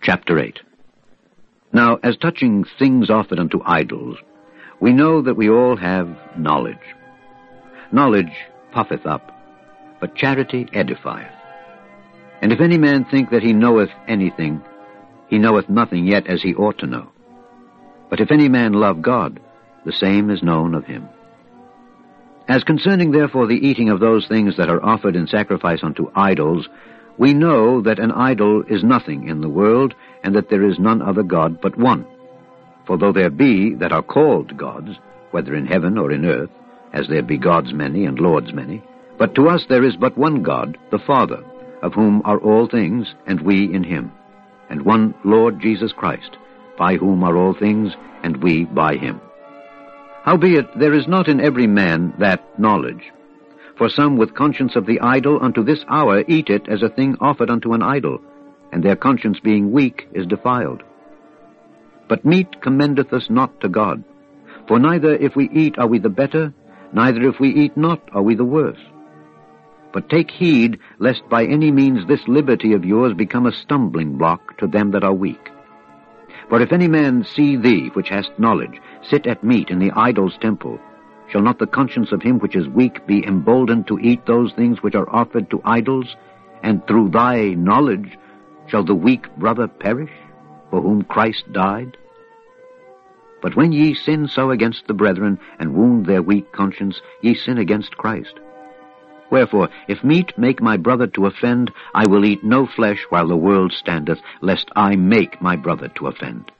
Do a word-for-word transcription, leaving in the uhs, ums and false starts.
Chapter eight. Now, as touching things offered unto idols, we know that we all have knowledge. Knowledge puffeth up, but charity edifieth. And if any man think that he knoweth anything, he knoweth nothing yet as he ought to know. But if any man love God, the same is known of him. As concerning therefore the eating of those things that are offered in sacrifice unto idols, we know that an idol is nothing in the world, and that there is none other God but one. For though there be that are called gods, whether in heaven or in earth, as there be gods many and lords many, but to us there is but one God, the Father, of whom are all things, and we in him, and one Lord Jesus Christ, by whom are all things, and we by him. Howbeit there is not in every man that knowledge. For some with conscience of the idol unto this hour eat it as a thing offered unto an idol, and their conscience being weak is defiled. But meat commendeth us not to God. For neither if we eat are we the better, neither if we eat not are we the worse. But take heed, lest by any means this liberty of yours become a stumbling block to them that are weak. For if any man see thee, which hast knowledge, sit at meat in the idol's temple, shall not the conscience of him which is weak be emboldened to eat those things which are offered to idols? And through thy knowledge shall the weak brother perish, for whom Christ died? But when ye sin so against the brethren, and wound their weak conscience, ye sin against Christ. Wherefore, if meat make my brother to offend, I will eat no flesh while the world standeth, lest I make my brother to offend.